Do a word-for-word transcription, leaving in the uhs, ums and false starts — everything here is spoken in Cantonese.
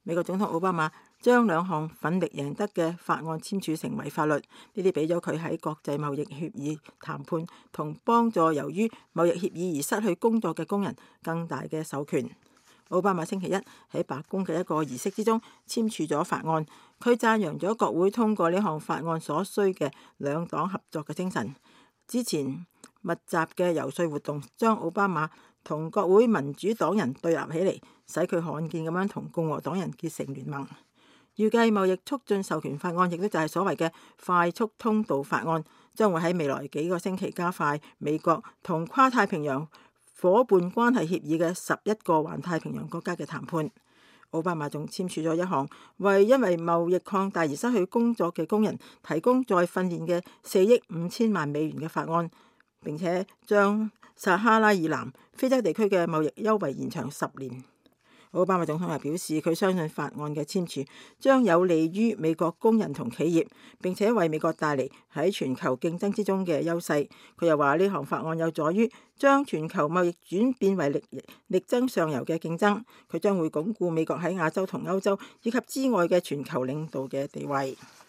美國總統奧巴馬將兩項奮力贏得嘅法案簽署成為法律，呢啲俾咗佢喺國際貿易協議談判同幫助由於貿易協議而失去工作嘅工人更大嘅授權。奧巴馬星期一喺白宮嘅一個儀式之中簽署咗法案，佢讚揚咗國會通過呢項法案所需嘅兩黨合作嘅精神。之前密集嘅遊說活動將奧巴馬同國會民主黨人對立起嚟，使佢罕見咁樣同共和黨人結成聯盟。預計貿易促進授權法案亦都就係所謂嘅快速通道法案，將會喺未來幾個星期加快美國同跨太平洋伙伴關係協議嘅十一個環太平洋國家嘅談判。奧巴馬仲簽署咗一項為因為貿易擴大而失去工作嘅工人提供再訓練嘅四億五千萬美元嘅法案，並且將撒哈拉以南非洲地區嘅貿易優惠延長十年。奧巴馬總統又表示，佢相信法案嘅簽署將有利於美國工人同企業，並且為美國帶嚟喺全球競爭之中嘅優勢。佢又話呢項法案有助於將全球貿易轉變為力力爭上游嘅競爭，佢將會鞏固美國喺亞洲同歐洲以及之外嘅全球領導嘅地位。